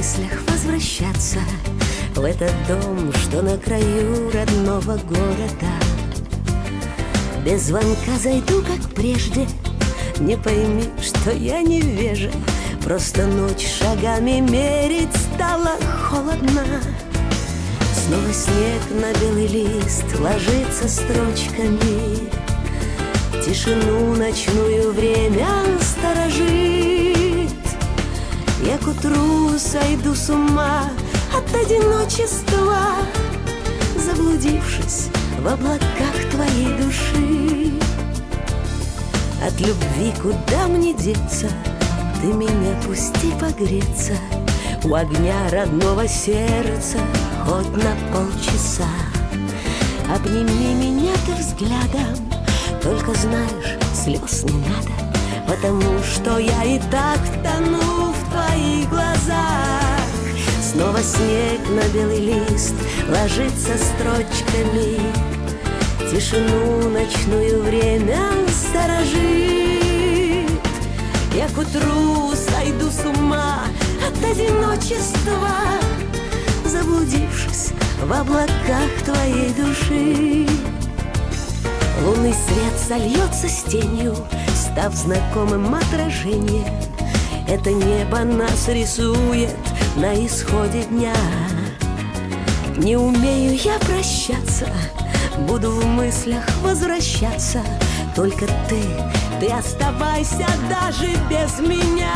мыслях возвращаться в этот дом, что на краю родного города. Без звонка зайду, как прежде. Не пойми, что я невежа, просто ночь шагами мерить стало холодно. Снова снег на белый лист ложится строчками. Тишину ночную время сторожит. Я к утру сойду с ума от одиночества, заблудившись в облаках твоей души. От любви куда мне деться? Ты меня пусти погреться у огня родного сердца хоть на полчаса. Обними меня ты взглядом, только знаешь, слез не надо, потому что я и так тону в твоих глазах. Снова снег на белый лист ложится строчками. Тишину ночную время сторожит. Я к утру сойду с ума от одиночества, заблудившись в облаках твоей души. Лунный свет сольется с тенью, став знакомым отражением. Это небо нас рисует на исходе дня. Не умею я прощаться, буду в мыслях возвращаться. Только ты оставайся даже без меня.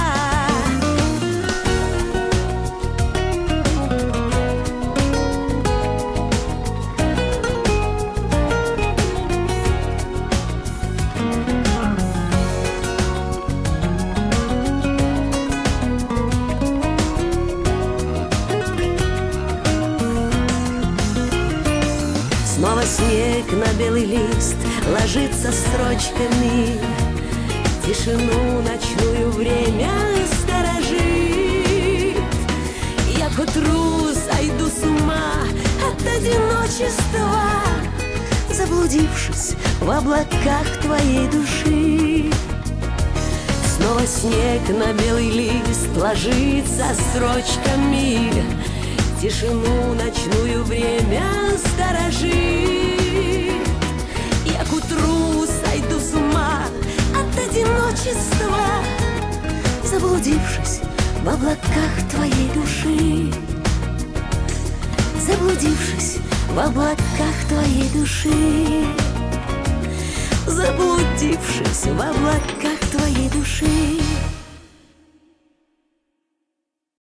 Снова снег на белый лист ложится строчками. Тишину ночную время сторожит. Я к утру сойду с ума от одиночества, заблудившись в облаках твоей души. Снова снег на белый лист ложится строчками. Тишину ночную время сторожит. Я к утру сойду с ума от одиночества, заблудившись в облаках твоей души. Заблудившись в облаках твоей души. Заблудившись в облаках твоей души.